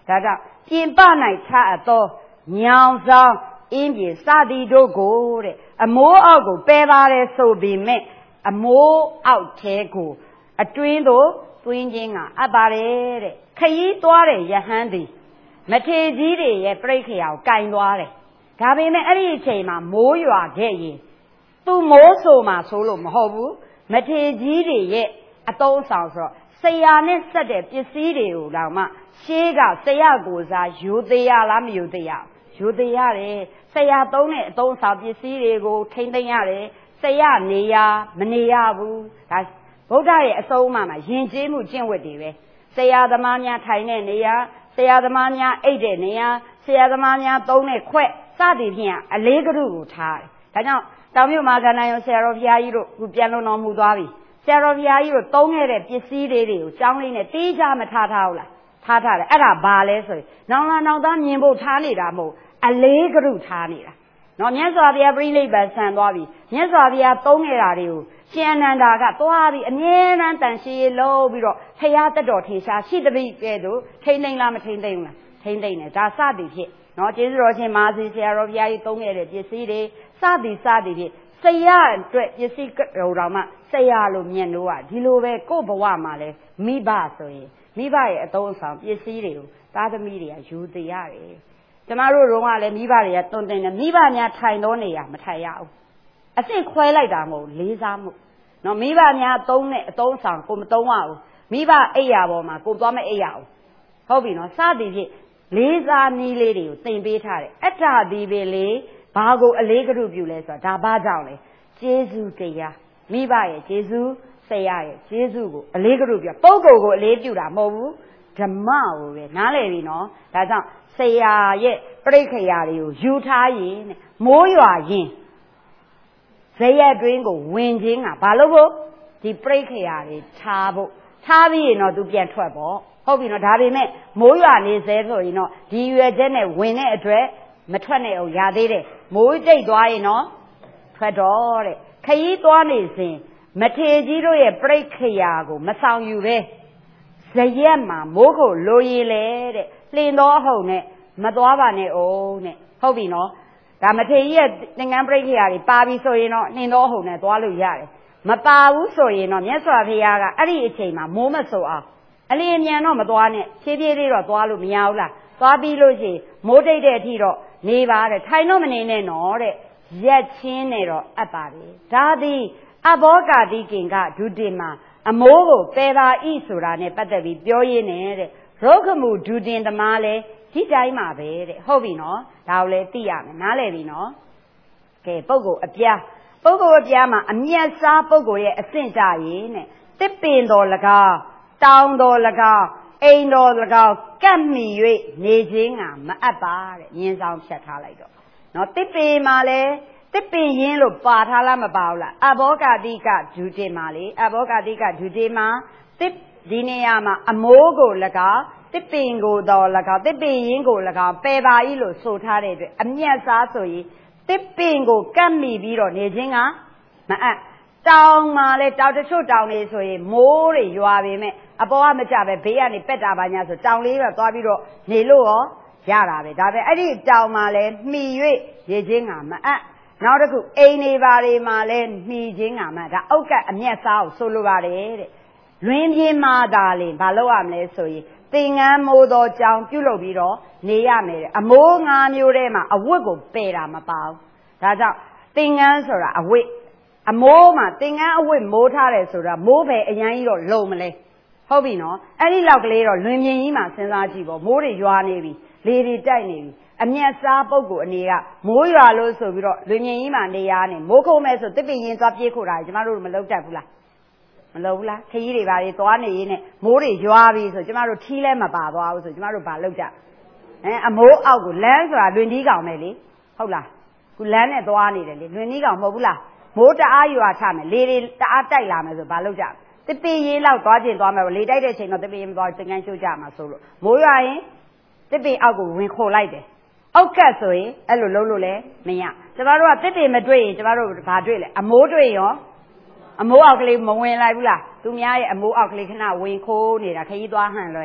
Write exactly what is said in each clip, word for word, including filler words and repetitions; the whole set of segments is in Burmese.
ဒါကြောင့်ပြင်ပ၌ချအပ်သောညောင်ဆောင်အင်းပြေစသည်တို့ကိုတဲ့အမိုးအောက်ကိုပယ်ပါတယ်ဆိုပေမဲ့အမိုးအောက်ထဲကိုအတွင်းသို့သွင်းခြင်းကအပ်ပါတယ်တဲ့ခရီးသွားတဲ့ယဟန်သည်မထေကြီးတွေရဲ့ပြိခရာကိုကင်သွားတယ်ဒါပေမဲ့အဲ့ဒီအချိန်မှာမိုးရွာခဲ့ရင်သူမိုးဆိုမှဆိုလို့မဟုတ်ဘူးမထေကြီးတွေရဲ့အတုံးဆောင်ဆိုတော့ဆရာနဲ့ဆက်တဲ့ပစ္စည်းတွေကိုတော့မှရှေးကဆရာကိုစားယူသေးရလားမယူသေးရယူသေးရတယ်ဆရာသုံးတဲ့အတုံးဆောင်ပစ္စည်းတွေကိုထိမ့်သိမ်းရတယ်ဆရာနေရမနေရဘူးဒါဗုဒ္ဓရဲ့အဆုံးအမမှာယဉ်ကျေးမှုကျင့်ဝတ်တွေပဲဆရာသမားများထိုင်တဲ့နေရာဆရာသမားများအိတ်တဲ့နေရာဆရာသမားများသုံးတဲ့ခွက်စသည်ဖြင့်အလေးကရုကိုထားတယ်ဒါကြောင့်တောင်မြို့မှာကဏ္ဍယုံဆရာတော်ဘုရားကြီးတို့ခုပြန်လုံတော်မူသွားပြီဆရာတော်ဘုရားကြီးတို့သုံးခဲ့တဲ့ပစ္စည်းတွေတွေကိုကျောင်းလေးနဲ့တေးကြမထားထားဘူးလားထားထားတယ်အဲ့ဒါဘာလဲဆိုရင်နောင်လာနောင်သားမြင်ဖို့ထားနေတာမဟုတ်အလေးကရုထားနေတာနော်မြတ်စွာဘုရားပြိဋိဘံဆံသွားပြီမြတ်စွာဘုရားသုံးခဲ့တာတွေကိုရှင်အနန္ဒာကသွားပြီးအမြဲတမ်းတန်ရှင်းလို့ပြီးတော့ဖရာတက်တော်ထေရှားရှိတပိကဲတို့ထိမ့်သိမ့်လားမထိမ့်သိမ့်လားထိမ့်သိမ့်တယ်ဒါစသည်ဖြစ်နော်ကျေးဇူးတော်ရှင်မာစီဆရာတော်ဘုရားကြီးသုံးခဲ့တဲ့ပစ္စည်းတွေစသည်စသည်ဖြစ်ဆရာအတွက်ပစ္စည်းတော်တော်မှဆရာလို့မြင်လို့อ่ะဒီလိုပဲကိုယ့်ဘဝမှာလဲမိဘဆိုရင်မိဘရဲ့အသုံးအဆောင်ပစ္စည်းတွေကိုသားသမီးတွေကယူသေးရတယ်ကျမတို့တို့ကလည်းမိဘတွေကတွန်းတင်တယ်မိဘများထိုင်တော့နေရမထိုင်ရဘူးအစ်စ်ခွဲလိုက်တာမဟုတ်လေးစားမှုနော်မိဘများသုံးတဲ့အသုံးဆောင်ကိုမသုံးရဘူးမိဘအိပ်ရာပေါ်မှာကိုသွားမအိပ်ရဘူးဟုတ်ပြီနော်စသည်ဖြင့်လေးစားနည်းလေးတွေကိုသင်ပေးထားတယ်အတ္တဒီပဲလေဘာကိုအလေးကရုပြုလဲဆိုတာဒါဘာကြောင့်လဲကျေးဇူးတရားမိဘရဲ့ကျေးဇူးဆရာရဲ့ကျေးဇူးကိုအလေးကရုပြုပုဂ္ဂိုလ်ကိုအလေးပြုတာမဟုတ်ဘူးဓမ္မကိုပဲနားလည်ပြီနော်ဒါကြောင့်ဆရာရဲ့ပြိခရာတွေကိုယူထားရင်မိုးရွာရင်ဇရက်တွင်းကိုဝင်ခြင်းကဘာလို့ဖို့ဒီပြိခရာတွေထားဖို့ထားပြီးရင်တော့သူပြန်ထွက်ပေါ့ဟုတ်ပြီနော်ဒါပေမဲ့မိုးရွာနေစေဆိုရင်တော့ဒီရွယ်ချက်နဲ့ဝင်တဲ့အတွက်မထွက်နဲ့အောင်ရသေးတယ်မိုးတိတ်သွားရင်တော့ထွက်တော့တဲ့ခရီးသွားနေစဉ်မထေကြီးတို့ရဲ့ပြိခရာကိုမဆောင်ယူပဲဇရက်မှာမိုးကိုလိုရည်လေတဲ့လှင်သောအဟုန်နဲ့မသွားပါနဲ့အောင်တဲ့ဟုတ်ပြီနော်ဒါမထေကြီးရဲ့သင်္ကန်းပြိခရာတွေပါပြီဆိုရင်တော့လှင်သောအဟုန်နဲ့သွားလို့ရတယ်မပါဘူးဆိုရင်တော့မြတ်စွာဘုရားကအဲ့ဒီအချိန်မှာမိုးမဆိုအောင်အလင်းအမြန်တော့မသွားနဲ့ဖြည်းဖြည်းလေးတော့သွားလို့မရဘူးလားသွားပြီးလို့ရှိရင်မိုးတိတ်တဲ့အထိတော့နေပါတဲ့ထိုင်တော့မနေနဲ့နော်တဲ့ရက်ချင်းနဲ့တော့အပ်ပါတယ်ဒါသည်အဘောဂါတိကင်ကဒုတိမာအမိုးကိုပယ်ပါဤဆိုတာနဲ့ပတ်သက်ပြီးပြောရင်းနဲ့တဲ့ရောဂမှုဒုတင်သမားလဲဒီတိုင်းမှာပဲတဲ့ဟုတ်ပြီနော်ဒါကိုလည်းသိရမယ်နားလည်ပြီနော်ကဲပုဂ္ဂိုလ်အပြားပုဂ္ဂိုလ်အပြားမှာအမျက်စားပုဂ္ဂိုလ်ရဲ့အဆင့်ကြရင်တဲ့တစ်ပင်တော်၎င်းတောင်တော်၎င်းအိမ်တော်၎င်းကပ်မိ၍နေခြင်းကမအပ်ပါတဲ့ညင်းဆောင်ဖြတ်ထားလိုက်တော့နော်တစ်ပင်မှာလဲတစ်ပင်ရင်းလို့ပါထားလားမပါဘူးလားအဘောဂတိကဒုတိမာလေအဘောဂတိကဒုတိမာတစ်ဒီနေရာမှာအမိုးကို၎င်းတစ်ပင်ကိုတော်၎င်းတစ်ပင်ရင်းကို၎င်းပယ်ပါဤလို့ဆိုထားတဲ့အတွက်အမျက်စားဆိုရင်တစ်ပင်ကိုကပ်မိပြီးတော့နေခြင်းကမအပ်တောင်မှာလဲတောင်တချို့တောင်နေဆိုရင်မိုးတွေရွာပေမဲ့အပေါ်ကမကြပဲဘေးကနေပက်တာပါညာဆိုတောင်လေးကသွားပြီးတော့နေလို့ရောရတာပဲဒါပဲအဲ့ဒီတောင်မှာလဲမှီ၍နေခြင်းကမအပ်နောက်တစ်ခုအိမ်နေပါတွေမှာလဲမှီခြင်းကမအပ်ဒါအုတ်ကအမျက်စားကိုဆိုလိုပါတယ်တဲ့လွင်ပြင်းမှာသာလေဘာလို့ရမလဲဆိုရင်သင်္ကန်းမိုးတော်ကြောင်ပြုတ်လို့ပြီးတော့နေရမယ်တဲ့အမိုးငါးမျိုးထဲမှာအဝတ်ကိုပယ်တာမပါဘူးဒါကြောင့်သင်္ကန်းဆိုတာအဝတ်အမိုးမှာသင်္ကန်းအဝတ်မိုးထားတယ်ဆိုတာမိုးပဲအရင်ကြီးတော့လုံမလဲဟုတ်ပြီနော်အဲ့ဒီလောက်ကလေးတော့လွင်ပြင်းကြီးမှာစဉ်းစားကြည့်ပေါ့မိုးတွေရွာနေပြီလေတွေတိုက်နေပြီအမျက်စားပုဂ္ဂိုလ်အနေကမိုးရွာလို့ဆိုပြီးတော့လွင်ပြင်းကြီးမှာနေရနေမိုးခုံးမဲ့ဆိုတစ်ပင်ရင်သွားပြေးခို့တာကျမတို့မလုပ်တတ်ဘူးလားမလုပ်ဘူးလားခကြီးတွေပါလေသွားနေရင်းနဲ့မိုးတွေရွာပြီဆိုကျမတို့ထီးလဲမပါသွားဘူးဆိုကျမတို့ဘာလုပ်ကြအဲအမိုးအောက်ကိုလမ်းဆိုတာလွင်တီးကောင်ပဲလေဟုတ်လားခုလမ်းနဲ့သွားနေတယ်လေလွင်တီးကောင်မဟုတ်ဘူးလားမိုးတအားရွာချမယ်လေတွေတအားတိုက်လာမယ်ဆိုဘာလုပ်ကြတစ်ပင်ရေးလောက်သွားကျင်သွားမယ်လေတိုက်တဲ့အချိန်တော့တစ်ပင်ရေးမသွားသင်္ကန်းရှိုးကြမှာဆိုလို့မိုးရွာရင်တစ်ပင်အောက်ကိုဝင်ခိုလိုက်တယ်အောက်ကတ်ဆိုရင်အဲ့လိုလုံးလို့လဲမရကျမတို့ကတစ်ပင်မတွေ့ရင်ကျမတို့ဘာတွေ့လဲအမိုးတွေ့ရောအမိုးအောက်ကလေးမဝင်လိုက်ဘူးလားသူများရဲ့အမိုးအောက်ကလေးခဏဝင်ခိုးနေတာခကြီးသွားဟန်လွယ်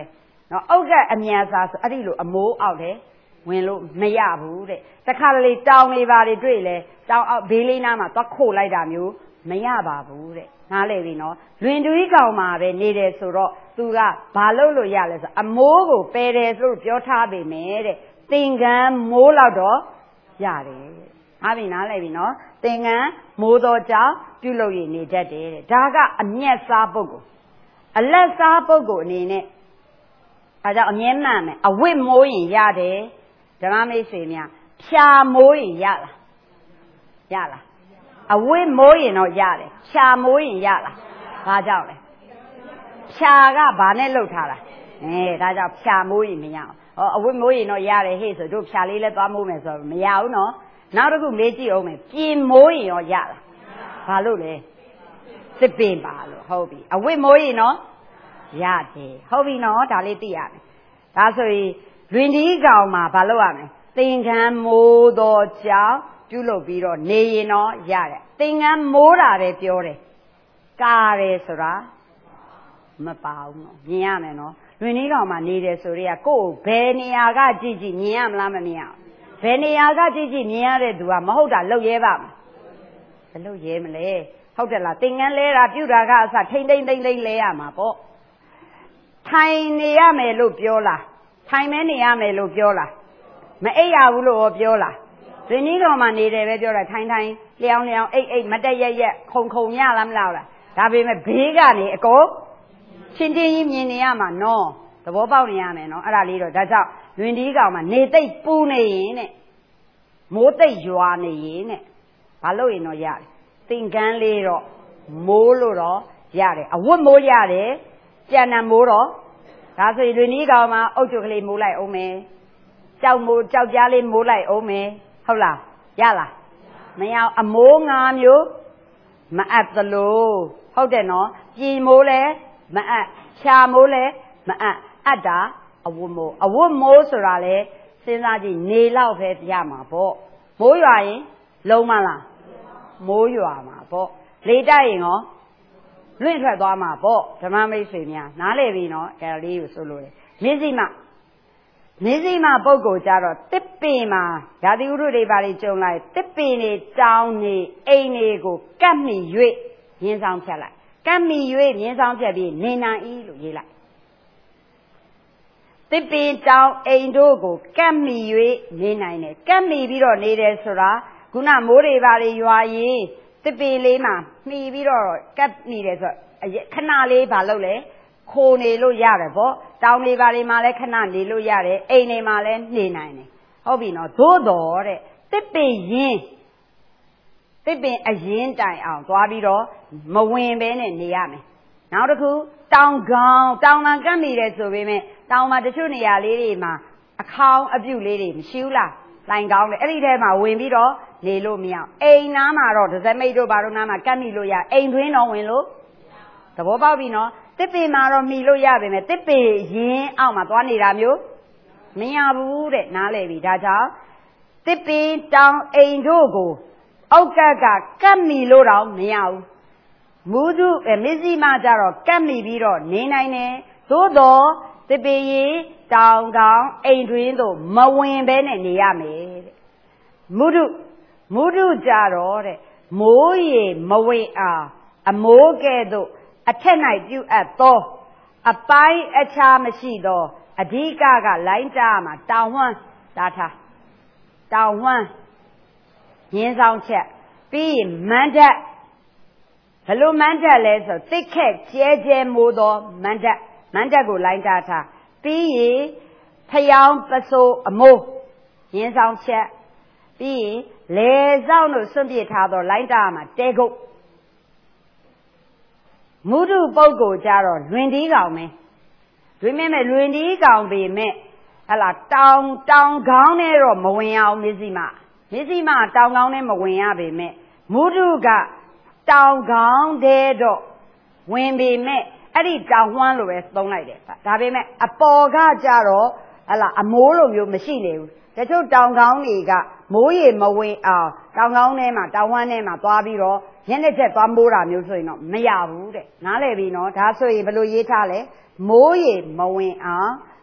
နော်အောက်ကကအမြန်စားဆိုအဲ့ဒီလိုအမိုးအောက်တယ်ဝင်လို့မရဘူးတဲ့တခါလေတောင်လေးပါတွေတွေ့လေတောင်အောက်ဘေးလေးနားမှာသွားခိုလိုက်တာမျိုးမရပါဘူးတဲ့နားလေပြီနော်လွင်တူကြီးကောင်မှာပဲနေတယ်ဆိုတော့သူကဘာလုပ်လို့ရလဲဆိုအမိုးကိုပယ်တယ်လို့ပြောထားပေမဲ့တဲ့သင်္ကန်းမိုးလောက်တော့ရတယ်ဟာပြီနားလေပြီနော်သင်္ကန်းမိုးတော်ကြောင့်ပြုလုပ်ရနေတတ်တယ်တဲ့ဒါကအမျက်စားပုဂ္ဂိုလ်အလက်စားပုဂ္ဂိုလ်အနေနဲ့အဲကြောင့်အမြဲမှန်မယ်အဝတ်မိုးရင်ရတယ်ဓမ္မမိတ်ဆွေများဖြာမိုးရင်ရလားရလားအဝတ်မိုးရင်တော့ရတယ်ဖြာမိုးရင်ရလားဘာကြောင့်လဲဖြာကဘာနဲ့လှုပ်ထားတာအဲဒါကြောင့်ဖြာမိုးရင်မရအောင်ဟောအဝတ်မိုးရင်တော့ရတယ်ဟေ့ဆိုတို့ဖြာလေးလဲသွားမိုးမယ်ဆိုတော့မရဘူးနော်နောက်တစ်ခုမေးကြည့်အောင်မယ်ပြင်မိုးရင်ရောရလားဘာလို့လဲစစ်ပင်ပါလို့ဟုတ်ပြီအဝတ်မိုးရင်တော့ရတယ်ဟုတ်ပြီနော်ဒါလေးသိရမယ်ဒါဆိုရင်လွင်ဒီကောင်မှာဘာလုပ်ရမလဲသင်္ကန်းမိုးတော်ကြောင့်ပြုလုပ်ပြီးတော့နေရင်တော့ရတယ်သင်္ကန်းမိုးတာပဲပြောတယ်ကာတယ်ဆိုတာမပါဘူးနော်မြင်ရမယ်နော်လွင်ဒီကောင်မှာနေတယ်ဆိုတော့ကိုယ်ဘယ်နေရာကကြည့်ကြည့်မြင်ရမလားမမြင်ရဘယ်နေရာကကြည့်ကြည့်မြင်ရတဲ့သူကမဟုတ်တာလုပ်ရဲပါမလားမလုပ်ရဲမလဲဟုတ်တယ်လားသင်္ကန်းလဲတာပြုတာကအစထိမ့်ထိမ့်ထိမ့်ထိမ့်လဲရမှာပေါ့ထိုင်နေရမယ်လို့ပြောလားထိုင်မဲနေရမယ်လို့ပြောလားမအိပ်ရဘူးလို့ပြောလားဇင်းကြီးတော်မှာနေတယ်ပဲပြောတာထိုင်ထိုင်လျောင်းလျောင်းအိတ်အိတ်မတက်ရက်ရက်ခုံခုံရလားမလားလားဒါပေမဲ့ဘေးကနေအကုန်ချင်းချင်းကြီးမြင်နေရမှာနော်သဘောပေါက်နေရမယ်နော်အဲ့ဒါလေးတော့ဒါကြောင့်လွင်ဒီကောင်မှာနေသိပ်ပူနေရင်တဲ့မိုးသိပ်ရွာနေရင်တဲ့ဘာလို့ရင်တော့ရတယ်သင်္ကန်းလေးတော့မိုးလို့တော့ရတယ်အဝတ်မိုးရတယ်ကြံနံမိုးတော့ဒါဆိုရင်လွင်ဒီကောင်မှာအုတ်ချုပ်ကလေးမိုးလိုက်အောင်မယ်ကြောက်မိုးကြောက်ကြားလေးမိုးလိုက်အောင်မယ်ဟုတ်လားရလားမရအမိုးငါမျိုးမအပ်သလိုဟုတ်တယ်နော်ပြင်မိုးလဲမအပ်ဖြာမိုးလဲမအပ်အပ်တာအဝတ်မိုးအဝတ်မိုးဆိုတာလဲစဉ်းစားကြည့်နေလောက်ပဲရမှာပေါ့မိုးရွာရင်လုံးမလားမိုးရွာမှာပေါ့လေတိုက်ရင်ရောလွင့်ထွက်သွားမှာပေါ့ဓမ္မမိတ်ဆွေများနားလည်ပြီနော်အဲဒါလေးကိုဆိုလို့လေမေဇိမမေဇိမပုဂ္ဂိုလ်ကြတော့တစ်ပင်မှာရာသီဥတုတွေပါတွေကြုံလိုက်တစ်ပင်တွေတောင်းနေအိမ်တွေကိုကတ်မိ၍ရင်းဆောင်ဖြတ်လိုက်ကတ်မိ၍ရင်းဆောင်ဖြတ်ပြီးနေနိုင်ဤလို့ရေးလိုက်တစ်ပင်တောင်းအိမ်တို့ကိုကတ်မိ၍နေနိုင်တယ်ကတ်မိပြီးတော့နေတယ်ဆိုတာခုနမိုးတွေပါတွေရွာရင်တစ်ပင်လေးမှာမှီပြီးတော့ကတ်မိတယ်ဆိုခဏလေးဘာလုပ်လဲခိုနေလို့ရတယ်ပေါ့တောင်တွေပါတွေမှာလည်းခဏနေလို့ရတယ်အိမ်တွေမှာလည်းနေနိုင်တယ်ဟုတ်ပြီနော်သို့တော်တဲ့တစ်ပင်ရင်တစ်ပင်အရင်တိုင်အောင်သွားပြီးတော့မဝင်ဘဲနဲ့နေရမယ်နောက်တစ်ခုတောင်ကောင်တောင်မှာကတ်မိတယ်ဆိုပေမဲ့တောင်မှာတချို့နေရာလေးတွေမှာအခေါင်းအပြုတ်လေးတွေမရှိဘူးလားလိုင်ကောင်းတယ်အဲ့ဒီထဲမှာဝင်ပြီးတော့နေလို့မရအိမ်နားမှာတော့ဒဇမိတ်တို့ဘာတို့နားမှာကတ်မိလို့ရအိမ်တွင်းတော့ဝင်လို့သဘောပေါက်ပြီနော်တစ်ပင်မှာတော့မှီလို့ရပါမယ်တစ်ပင်ရင်းအောက်မှာသွားနေတာမျိုးမရဘူးတဲ့နားလည်ပြီဒါကြောင့်တစ်ပင်တောင်အိမ်တို့ကိုအောက်ကကကတ်မိလို့တော့မရဘူးမူသူမစ္စည်းမကြတော့ကတ်မိပြီးတော့နေနိုင်တယ်သို့တော့တစ်ပင်ရင်းတောင်ကောင်အိမ်တွင်တို့မဝင်ဘဲနဲ့နေရမယ်တဲ့မုဒုမုဒုကြတော့တဲ့မိုးရေမဝင်အောင်အမိုးကဲ့သို့အထက်၌ပြုအပ်သောအပိုင်းအခြားမရှိသောအဓိကကလိုင်းကြားမှာတောင်ဝမ်းတားထားတောင်ဝမ်းရင်းဆောင်ချက်ပြီးရင်မန္တဘလို့မန္တလဲဆိုတစ်ခက်ကျဲကျဲမိုးသောမန္တမန္တကိုလိုင်းကြားထားပြီးရင်ဖျောင်းပစိုးအမိုးရင်းဆောင်ချက်ပြီးရင်လေဆောင်တို့စွန့်ပစ်ထားသောလိုင်းကြားမှာတဲကုတ်မုဒုပုဂ္ဂိုလ်ကြတော့လွင်ဒီကောင်ပဲလွင်မဲ့မဲ့လွင်ဒီကောင်ပေမဲ့ဟလာတောင်တောင်ကောင်းနဲ့တော့မဝင်ရအောင်မစ္စည်းမမစ္စည်းမတောင်ကောင်းနဲ့မဝင်ရပေမဲ့မုဒုကတောင်ကောင်းတဲ့တော့ဝင်ပေမဲ့အဲ့ဒီတောင်ဝမ်းလိုပဲသုံးလိုက်တယ်ဒါပေမဲ့အပေါ်ကကြတော့ဟလာအမိုးလိုမျိုးမရှိနေဘူးတချို့တောင်ကောင်းတွေကမိုးရေမဝင်အောင်တောင်ကောင်းထဲမှာတောင်ဝမ်းထဲမှာသွားပြီးတော့ညနေချက်သွားမိုးတာမျိုးဆိုရင်တော့မရဘူးတဲ့နားလည်ပြီနော်ဒါဆိုရင်ဘယ်လိုရေးထားလဲမိုးရေမဝင်အောင်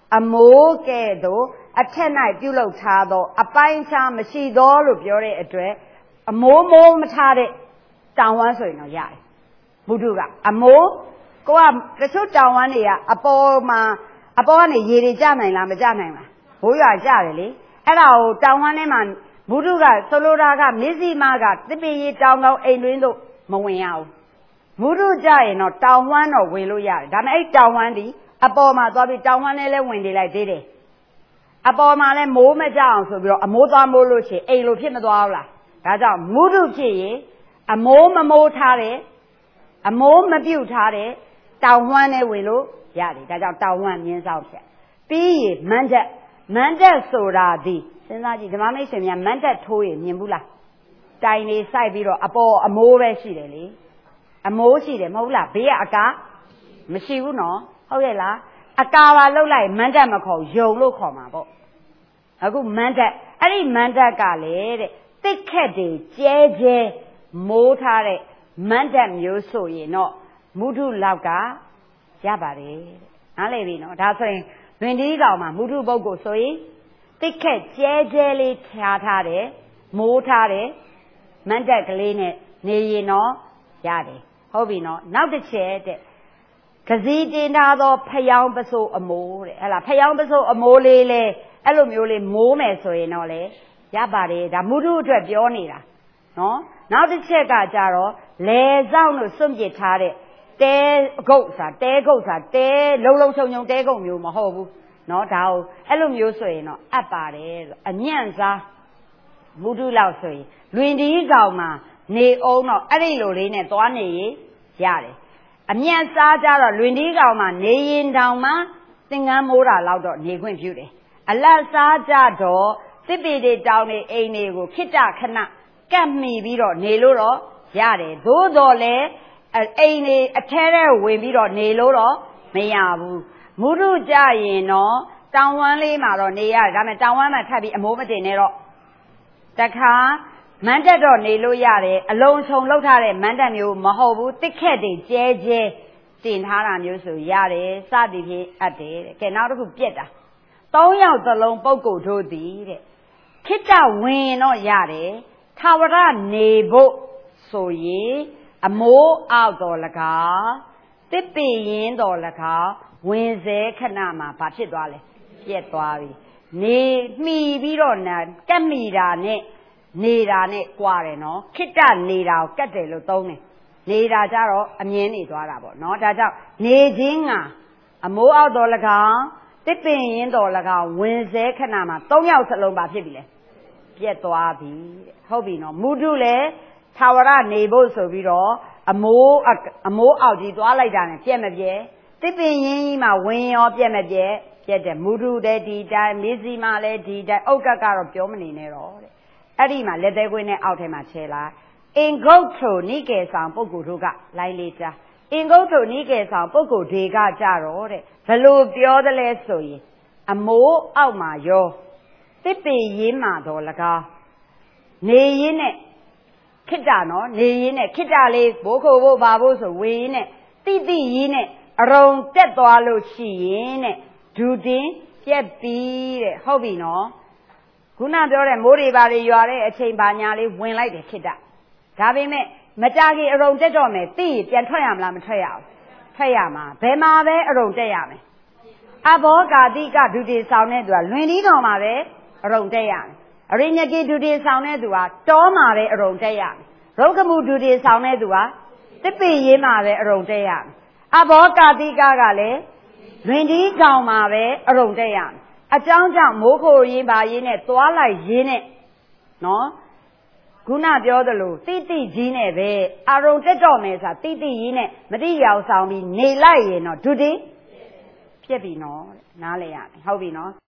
အမိုးကဲ့သို့အထက်၌ပြုလုပ်ထားသောအပိုင်းခြားမရှိသောလို့ပြောတဲ့အတွက်အမိုးမိုးမထားတဲ့တောင်ဝမ်းဆိုရင်တော့ရတယ်မုဒုကအမိုးကိုကတချို့တောင်ဝမ်းတွေကအပေါ်မှာအပေါ်ကနေရေတွေကျနိုင်လားမကျနိုင်လားဘိုးရွာကျတယ်လေအဲ့ဒါကိုတောင်ဝမ်းထဲမှာမုဒုကဆိုလိုတာကမစ္စည်းမကသစ်ပင်ရီတောင်ကောင်းအိမ်တွင်းတို့မဝင်ရဘူးမုဒုကြရင်တော့တောင်ဝမ်းတော့ဝင်လို့ရတယ်ဒါပေမဲ့အဲ့တောင်ဝမ်းဒီအပေါ်မှာသွားပြီးတောင်ဝမ်းနဲ့လဲဝင်နေလိုက်သေးတယ်အပေါ်မှာလဲမိုးမကြအောင်ဆိုပြီးတော့အမိုးသွားမိုးလို့ရှိရင်အိမ်လိုဖြစ်မသွားဘူးလားဒါကြောင့်မုဒုဖြစ်ရင်အမိုးမမိုးထားတယ်အမိုးမပြုတ်ထားတယ်တောင်ဝမ်းနဲ့ဝင်လို့ရတယ်ဒါကြောင့်တောင်ဝမ်းမြင်းဆောင်ဖြတ်ပြီးရင်မန်းတက်မန်းတက်ဆိုတာဒီစဉ်းစားကြည့်ဓမ္မမိတ်ဆွေများမန်းတက်ထိုးရင်မြင်ဘူးလားတိုင်နေစိုက်ပြီးတော့အပေါ်အမိုးပဲရှိတယ်လေအမိုးရှိတယ်မဟုတ်လားဘေးကအကားမရှိဘူးနော်ဟုတ်ရဲ့လားအကာပါလှုပ်လိုက်မန်းတက်မခေါ်ယုံလို့ခေါ်မှာပေါ့အခုမန်းတက်အဲ့ဒီမန်းတက်ကလေတဲ့တစ်ခက်တွေကျဲကျဲမိုးထားတဲ့မန်းတက်မျိုးဆိုရင်တော့မုဒုလောက်ကရပါတယ်တဲ့နားလည်ပြီနော်ဒါဆိုရင်တွင်ဒီကောင်မှာမုဒုပုဂ္ဂိုလ်ဆိုရင်တစ်ခက်ကျဲကျဲလေးခြားထားတယ်မိုးထားတယ်မန်းတက်ကလေးနဲ့နေရင်တော့ရတယ်ဟုတ်ပြီနော်နောက်တစ်ချက်တဲ့ကစီတင်ထားသောဖယောင်းပစိုးအမိုးတဲ့ဟဲ့လားဖယောင်းပစိုးအမိုးလေးလေအဲ့လိုမျိုးလေးမိုးမယ်ဆိုရင်တော့လေရပါတယ်ဒါမုဒုအတွက်ပြောနေတာနော်နောက်တစ်ချက်ကကြတော့လေဆောင်လို့စွန့်ပစ်ထားတဲ့တဲဂုတ်စာတဲဂုတ်စာတဲလုံးလုံးချုံချုံတဲဂုတ်မျိုးမဟုတ်ဘူးနော်ဒါကိုအဲ့လိုမျိုးဆိုရင်တော့အပ်ပါတယ်အညံ့စားမုဒုလောက်ဆိုရင်လွင်ဒီကောင်မှာနေအောင်တော့အဲ့ဒီလိုလေးနဲ့သွားနေရင်ရတယ်အမြတ်စားကြတော့လွင်ဒီကောင်မှာနေရင်တောင်မှသင်္ကန်းမိုးတာလောက်တော့နေခွင့်ပြုတယ်အလတ်စားကြတော့တစ်ပီတွေတောင်းနေအိမ်တွေကိုခိတ္တခဏကတ်မိပြီးတော့နေလို့တော့ရတယ်သို့တော်လည်းအိမ်တွေအထဲထဲဝင်ပြီးတော့နေလို့တော့မရဘူးမုဒုကြရင်တော့တောင်ဝမ်းလေးမှာတော့နေရတယ်ဒါပေမဲ့တောင်ဝမ်းမှာထပ်ပြီးအမိုးမတင်နဲ့တော့တခါမန်းတက်တော့နေလို့ရတယ်အလုံးစုံလောက်ထားတဲ့မန်းတက်မျိုးမဟုတ်ဘူးတစ်ခက်တွေကျဲကျဲတင်ထားတာမျိုးဆိုရတယ်စသည်ဖြင့်အပ်တယ်တဲ့ကဲနောက်တစ်ခုပြက်တာသုံးယောက်သလုံးပုဂ္ဂိုလ်တို့သည်တဲ့ခိတ္တဝင်တော့ရတယ်ထာဝရနေဖို့ဆိုရင်အမိုးအောက်တော်၎င်းတစ်ပင်ရင်တော်၎င်းဝင်စေခဏမှာဘာဖြစ်သွားလဲပြက်သွားပြီနေမှီပြီးတော့နာကက်မိတာနဲ့နေတာနဲ့ကြွားတယ်နော်ခိတ္တနေတာကိုကတ်တယ်လို့သုံးတယ်နေတာကြတော့အမြင်နေသွားတာပေါ့နော်ဒါကြောင့်နေခြင်းကအမိုးအောက်တော်၎င်းတစ်ပင်ရင်တော်၎င်းဝင်စေခဏမှာသုံးယောက်စလုံးပါဖြစ်ပြီလေပြက်သွားပြီဟုတ်ပြီနော်မုဒုလည်းထာဝရနေဖို့ဆိုပြီးတော့အမိုးအမိုးအောက်ကြီးသွားလိုက်တာနဲ့ပြက်မပြက်တစ်ပင်ရင်ကြီးမှာဝင်ရောပြက်မပြက်ပြက်တယ်မုဒုတဲ့ဒီတိုင်းမစ္စည်းမလည်းဒီတိုင်းဥက္ကကတော့ပြောမနေနဲ့တော့တဲ့အဲ့ဒီမှာလက်သေးခွင်းနဲ့အောက်ထဲမှာချဲလာအင်ဂုတ်ထုနိကေဆောင်ပုဂ္ဂိုလ်တို့ကလိုင်းလေးကြားအင်ဂုတ်ထုနိကေဆောင်ပုဂ္ဂိုလ်တွေကကြတော့တဲ့ဘလို့ပြောသလဲဆိုရင်အမိုးအောက်မှာရောတစ်ပင်ရင်းမှာတော့၎င်းနေရင်းနဲ့ခိတ္တနော်နေရင်းနဲ့ခိတ္တလေးဘိုးခိုဖို့ဘာဖို့ဆိုဝေးရင်းနဲ့တိတိရင်းနဲ့အရုံတက်သွားလို့ရှိရင်တဲ့ဒူတင်ပြက်ပြီးတဲ့ဟုတ်ပြီနော်ခုနပြောတဲ့မိုးတွေပါတွေရွာတဲ့အချိန်ပါညာလေးဝင်လိုက်တယ်ခိတ္တဒါပေမဲ့မကြခင်အရုံတက်တော့မယ်သိပြန်ထွက်ရမလားမထွက်ရဘူးထွက်ရမှာဘယ်မှာပဲအရုံတက်ရမယ်အဘောကာတိကဒုတိဆောင်တဲ့သူကလွင်ဒီတော်မှာပဲအရုံတက်ရမယ်အရိညကိဒုတိဆောင်တဲ့သူကတောမှာပဲအရုံတက်ရမယ်ရုပ်ကမှုဒုတိဆောင်တဲ့သူကတစ်ပင်ရေးမှာပဲအရုံတက်ရမယ်အဘောကာတိကကလည်းလွင်ဒီကောင်မှာပဲအရုံတက်ရမယ်အကြောင်းကြောင့်မိုးခိုရင်းပါရင်းနဲ့သွားလိုက်ရင်းနဲ့နော်ခုနပြောသလိုတိတိကြီးနဲ့ပဲအာရုံတက်တော့မယ်ဆိုတာတိတိကြီးနဲ့မတိရောက်ဆောင်ပြီးနေလိုက်ရင်တော့ဒုတိဖြစ်ပြီနော်နားလဲရမယ်ဟုတ်ပြီနော်